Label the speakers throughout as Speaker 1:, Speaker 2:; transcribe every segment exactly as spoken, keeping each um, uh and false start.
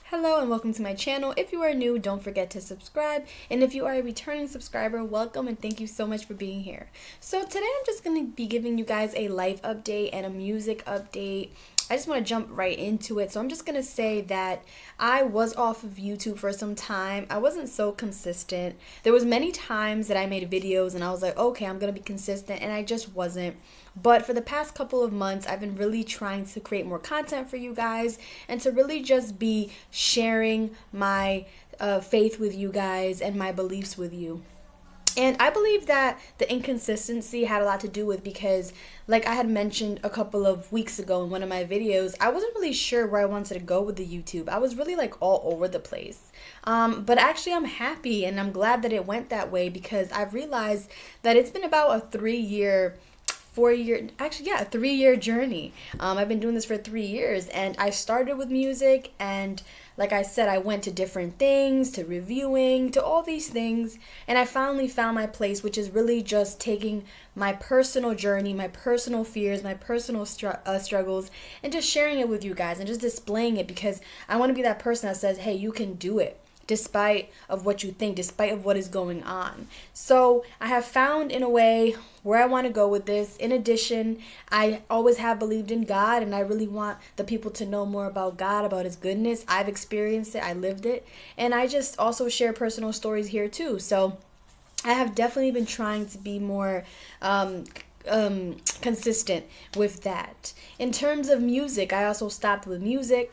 Speaker 1: Hello and welcome to my channel. If you are new, don't forget to subscribe. And if you are a returning subscriber, welcome and thank you so much for being here. So today I'm just going to be giving you guys a life update and a music update. I just want to jump right into it. So I'm just going to say that I was off of YouTube for some time. I wasn't so consistent. There was many times that I made videos and I was like, okay, I'm going to be consistent, and I just wasn't. But for the past couple of months, I've been really trying to create more content for you guys and to really just be sharing my uh, faith with you guys and my beliefs with you. And I believe that the inconsistency had a lot to do with because, like I had mentioned a couple of weeks ago in one of my videos, I wasn't really sure where I wanted to go with the YouTube. I was really like all over the place. Um, but actually I'm happy and I'm glad that it went that way because I've realized that it's been about a three year four year actually yeah a three year journey. um I've been doing this for three years, and I started with music, and like I said, I went to different things, to reviewing, to all these things, and I finally found my place, which is really just taking my personal journey, my personal fears, my personal str uh, struggles, and just sharing it with you guys and just displaying it because I want to be that person that says, hey, you can do it despite of what you think, despite of what is going on. So I have found in a way where I want to go with this. In addition, I always have believed in God, and I really want the people to know more about God, about his goodness. I've experienced it, I lived it, and I just also share personal stories here too. So I have definitely been trying to be more um, um consistent with that. In terms of music, I also stopped with music,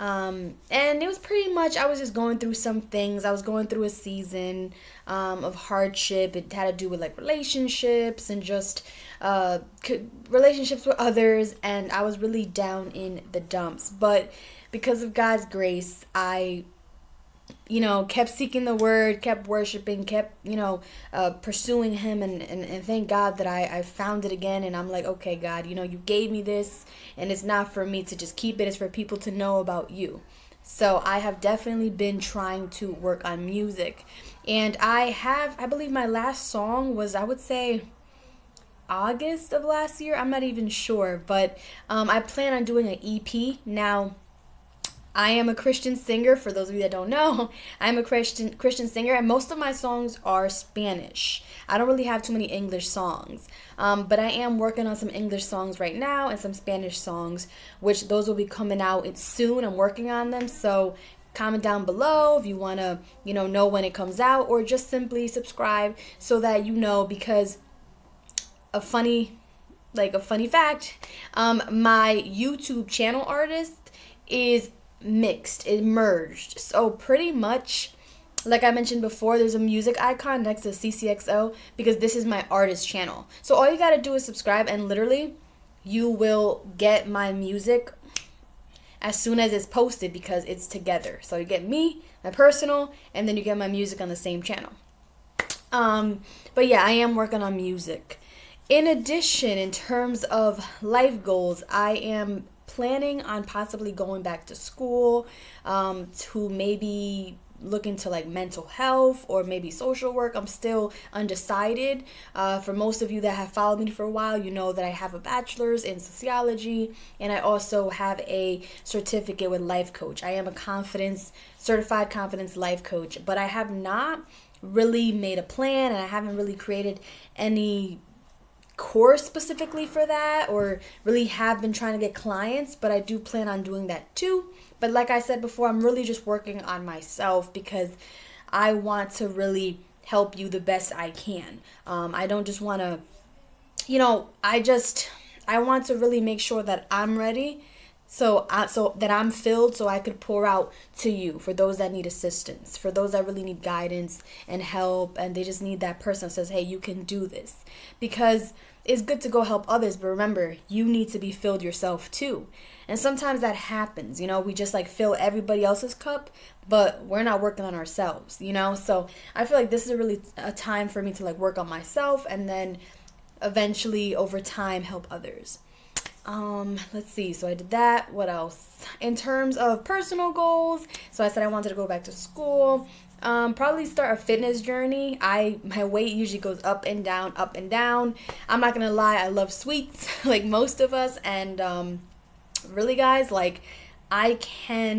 Speaker 1: um and it was pretty much, I was just going through some things. I was going through a season um of hardship. It had to do with like relationships and just uh relationships with others, and I was really down in the dumps. But because of God's grace, I you know, kept seeking the word, kept worshiping, kept, you know, uh, pursuing him, and, and, and thank God that I, I found it again, and I'm like, okay, God, you know, you gave me this, and it's not for me to just keep it, it's for people to know about you. So I have definitely been trying to work on music, and I have, I believe my last song was, I would say, August of last year, I'm not even sure, but um, I plan on doing an E P. Now, I am a Christian singer. For those of you that don't know, I'm a Christian Christian singer, and most of my songs are Spanish. I don't really have too many English songs, um, but I am working on some English songs right now and some Spanish songs, which those will be coming out soon. I'm working on them, so comment down below if you want to, you know, know when it comes out, or just simply subscribe so that you know, because a funny, like a funny fact, um, my YouTube channel artist is mixed, it merged. So pretty much, like I mentioned before, there's a music icon next to C C X O because this is my artist channel. So all you gotta do is subscribe, and literally you will get my music as soon as it's posted because it's together. So you get me, my personal, and then you get my music on the same channel. Um, but yeah, I am working on music. In addition, in terms of life goals, I am planning on possibly going back to school, um, to maybe look into like mental health or maybe social work. I'm still undecided. Uh, for most of you that have followed me for a while, you know that I have a bachelor's in sociology, and I also have a certificate with life coach. I am a confidence, certified confidence life coach, but I have not really made a plan, and I haven't really created any course specifically for that, or really have been trying to get clients, but I do plan on doing that too. But like I said before, I'm really just working on myself because I want to really help you the best I can. um, I don't just want to, you know, I just I want to really make sure that I'm ready, so I, so that I'm filled, so I could pour out to you, for those that need assistance, for those that really need guidance and help, and they just need that person that says, hey, you can do this. Because it's good to go help others, but remember, you need to be filled yourself too. And sometimes that happens, you know, we just like fill everybody else's cup, but we're not working on ourselves, you know. So I feel like this is a really a time for me to like work on myself, and then eventually over time help others. Um, let's see, so I did that. What else? In terms of personal goals, so I said I wanted to go back to school, um, probably start a fitness journey. I, my weight usually goes up and down, up and down. I'm not gonna lie, I love sweets, like most of us, and, um, really guys, like, I can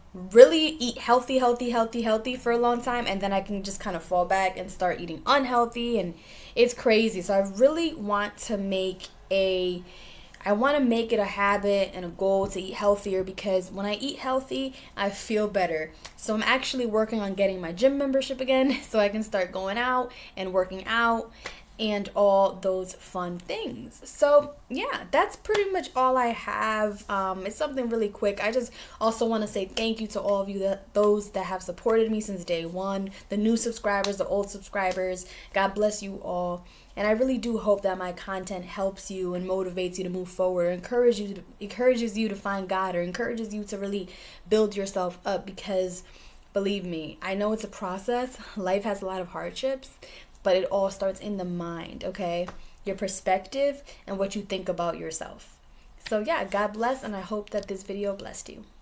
Speaker 1: really eat healthy, healthy, healthy, healthy for a long time, and then I can just kind of fall back and start eating unhealthy, and it's crazy. So I really want to make a I want to make it a habit and a goal to eat healthier, because when I eat healthy, I feel better. So I'm actually working on getting my gym membership again so I can start going out and working out and all those fun things. So yeah, that's pretty much all I have. Um, it's something really quick. I just also want to say thank you to all of you, that those that have supported me since day one, the new subscribers, the old subscribers. God bless you all. And I really do hope that my content helps you and motivates you to move forward, encourage you to, encourages you to find God, or encourages you to really build yourself up, because believe me, I know it's a process. Life has a lot of hardships, but it all starts in the mind, okay? Your perspective and what you think about yourself. So yeah, God bless, and I hope that this video blessed you.